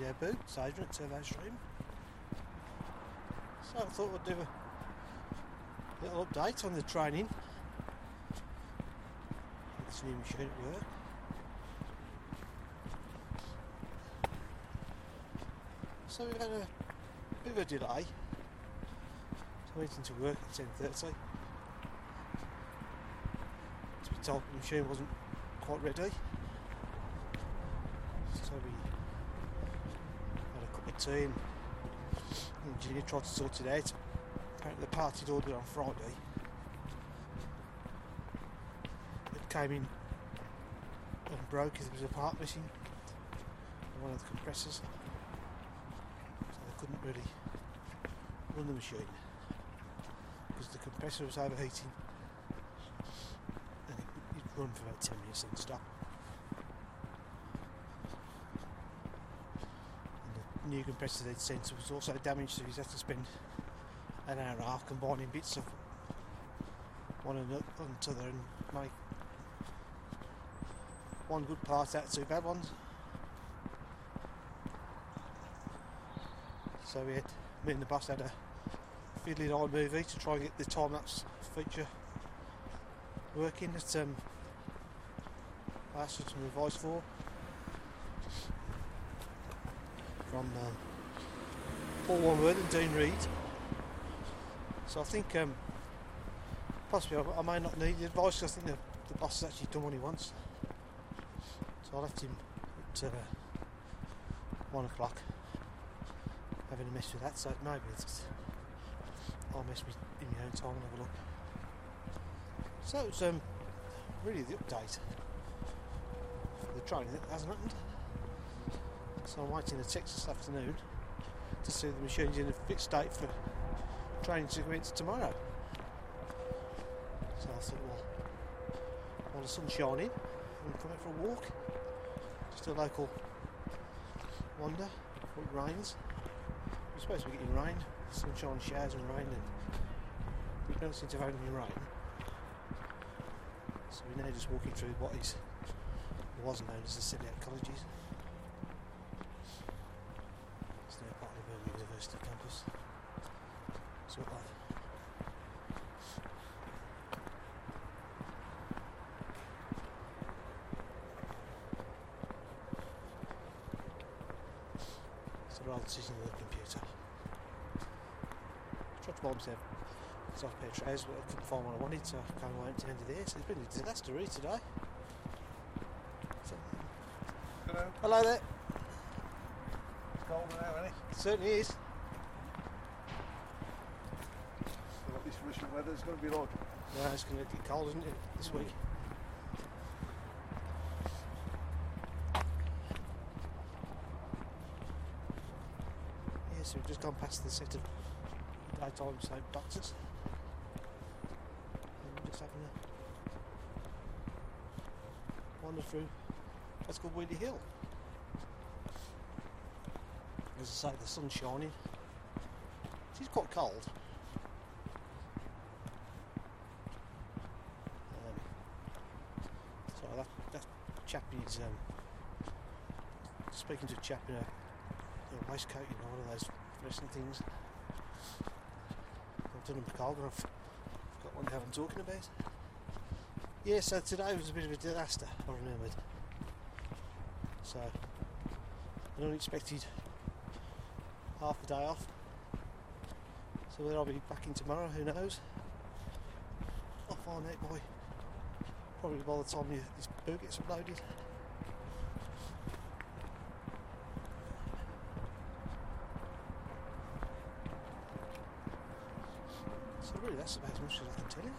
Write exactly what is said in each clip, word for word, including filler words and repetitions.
uh, boots, Adrian at Turbo Stream. So I thought we'd do a little update on the training. This new machine at work. So we've had a bit of a delay. So I went into work at ten thirty. To be told the machine wasn't quite ready. So we had a cup of tea and the engineer tried to sort it out. Apparently the part he'd ordered on Friday, it came in and broke because there was a part missing on one of the compressors. So they couldn't really run the machine because the compressor was overheating and it, it'd run for about ten minutes and stop. New compressor they'd sent was also damaged, so he's had to spend an hour and a half combining bits of one and another and make one good part out of two bad ones. So we had, me and the boss had a fiddly old movie to try and get the time-lapse feature working that um, I asked for some advice for. From um, Paul Wanward and Dean Reed. So I think um, possibly I, I may not need the advice because I think the, the boss has actually done what he wants. So I left him at uh, one o'clock having a mess with that, so maybe it's, I'll mess with in my own time and have a look. So it's um, really the update for the training that hasn't happened. So I'm waiting a text this afternoon to see the machine's in a fit state for training to commence tomorrow. So I thought, well, while the sun's shining, I'm coming for a walk. Just a local wander before it rains. We're supposed to be getting rain, sunshine, showers and rain, and we don't seem to have any rain. So we're now just walking through what is, was known as the Sellout Colleges. University campus. Sort of. So rather than sitting with the computer. I tried to buy myself soft pair of trousers, but I couldn't find what I wanted, so I came away to the end of there. So it's been a disaster really today. So, hello. Hello there. It's cold now, isn't it? It certainly is. What this Russian weather's going to be like. Yeah, it's going to get cold, isn't it, this week? Yeah, so we've just gone past the set of daytime soap doctors. And we're just having a wander through what's called Weedy Hill. As I say, the sun's shining. It is quite cold. Um, so that, that chap is um, speaking to a chap in a, in a waistcoat, you know, one of those fluorescent things. I've done them cold and I've got one that I'm talking about. Yeah, so today was a bit of a disaster, I remembered. So, an unexpected half a day off. So whether I'll be back in tomorrow, who knows? I'll find out by probably by the time this boot gets uploaded. So really that's about as much as I can tell you.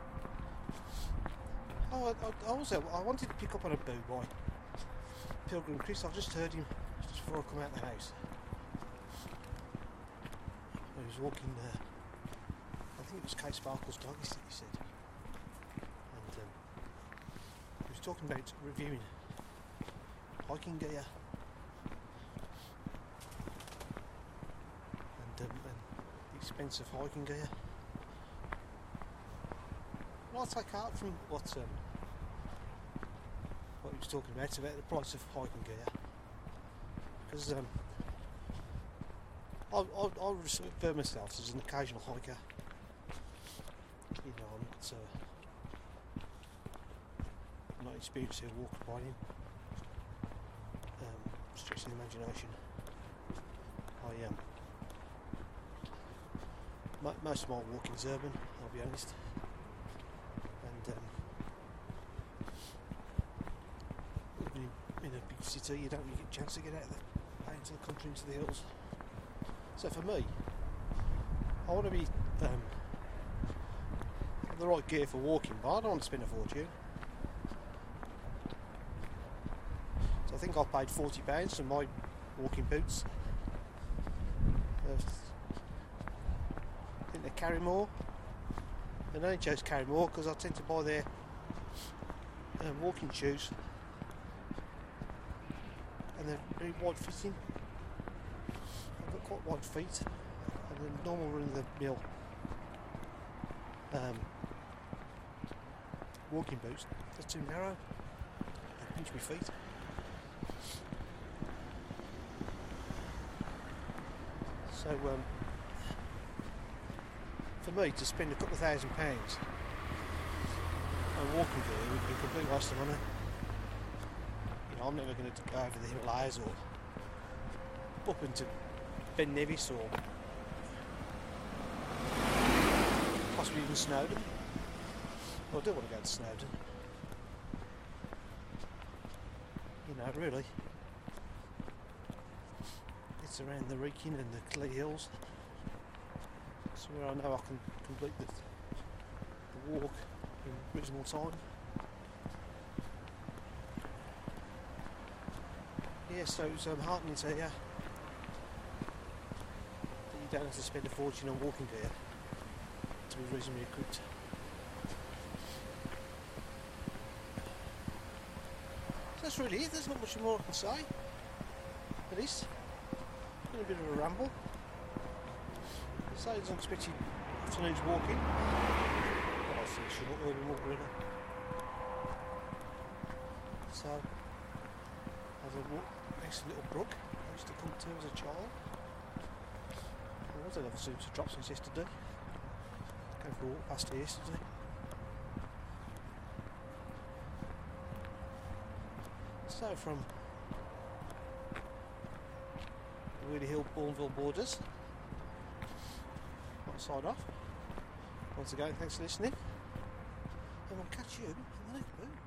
Oh, I, I, I also I wanted to pick up on a boo by Pilgrim Chris. I've just heard him just before I come out of the house. He was walking, uh, I think it was Kate Sparkle's dog, he said. And um, he was talking about reviewing hiking gear. And, um, and the expense of hiking gear. Well, I'll take out from what, um, what he was talking about, about the price of hiking gear. Because um, I, I, I refer myself as an occasional hiker. You know, I'm not, uh, I'm not experienced in walking by him. Um, stretching the imagination. I um, mo most of my walking is urban, I'll be honest. And um, living in, in a big city, you don't really get a chance to get out, of the, out into the country, into the hills. So for me, I want to be um, have the right gear for walking, but I don't want to spend a fortune. So I think I've paid forty pounds for my walking boots. Uh, I think they're Carrymore. And I only chose Carrymore because I tend to buy their um, walking shoes, and they're very wide fitting. I've got quite wide feet, and the normal run of the mill um, walking boots, they're too narrow, they pinch my feet. So um, for me to spend a couple of thousand pounds on walking gear would be a complete waste of money. You know, I'm never going to go over the Himalayas or up into Ben Nevis or possibly even Snowdon. Well, I do want to go to Snowdon. You know, really. It's around the Wrekin and the Clee Hills. It's where I know I can complete the, the walk in reasonable time. Yeah, so it's um, heartening to hear that you don't have to spend a fortune on walking gear to be reasonably equipped. So that's really it, there's not much more I can say. At least, been a bit of a ramble. So it's unexpected afternoon's walking. Well, I think short urban walk really. So, as I walk next to a little brook I used to come to as a child. I don't ever seems to drop since yesterday. Going for a walk past here yesterday. So from the Wheelie Hill Bourneville borders, I'll sign off. Once again, thanks for listening, and we'll catch you in the next boot.